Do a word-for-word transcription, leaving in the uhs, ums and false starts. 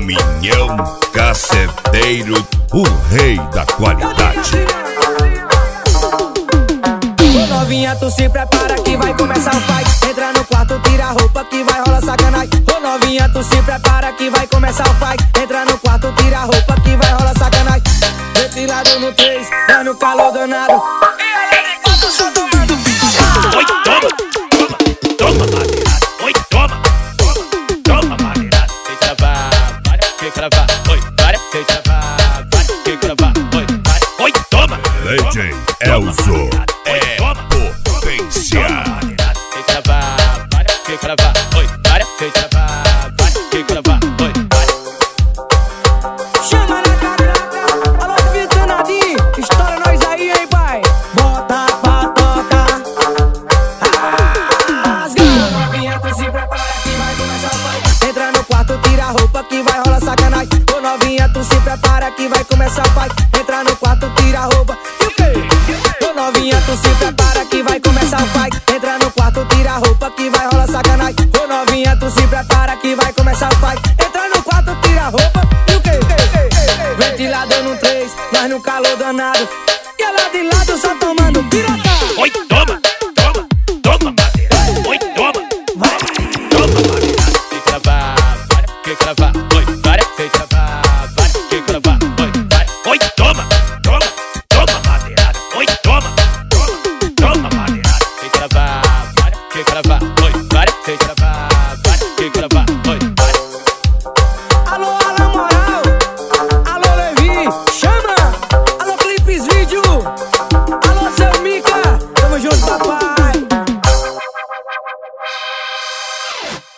Caminhão Caceteiro, o rei da qualidade. Ô novinha, tu se prepara que vai começar o fight. Entra no quarto, tira a roupa que vai rolar sacanagem. Ô novinha, tu se prepara que vai começar o fight. Entra no quarto, tira a roupa que vai rolar sacanagem. Ventilado no três, dá no calor danado. E ela de quatro só tomando piroca. Oi, toma, toma, toma madeirada. Oi, toma, toma, toma madeirada. Sem travar, para, que cravar. Oi, para, sem travar, para, que cravar. Oi, para, oi, toma. D J Elzo é potência. Sem travar, para, que cravar. Oi, para, sem travar, para, que cravar. Oi, para. Chama na catraca, alô Vitanadinho, estoura nós aí, hein, pai. Bota pra tocar. Rasga. Ô novinha, tu se prepara que vai começar o fight. Entra no quarto, tira a roupa que vai rolar sacanagem. Ô novinha, tu se prepara que vai começar o fight. Entra no quarto, tira a roupa. E o quê? Ô novinha, tu se prepara que vai começar o fight. Entra no quarto, tira a roupa que vai rolar sacanagem. Ô novinha, tu se prepara que vai começar o fight. Entra no quarto, tira a roupa. E o quê? Ventilador no três, mas no calor danado. E ela de lado só tomando piroca. Oi, toma, toma, toma madeirada. Oi, toma, vai, toma madeirada. Sem travar, para, que cravar. Oi, para, sem travar, para, que cravar. Oi, para, oi, toma, toma, toma madeirada. Oi, toma, toma, toma madeirada. Sem travar, para, que cravar. Oi, para, sem travar, para, que cravar. Oi, para. Alô, Alan Moral. Alô, Levi. Chama. Alô, Clipes Vídeo. Alô, seu Mica. Tamo junto, papai.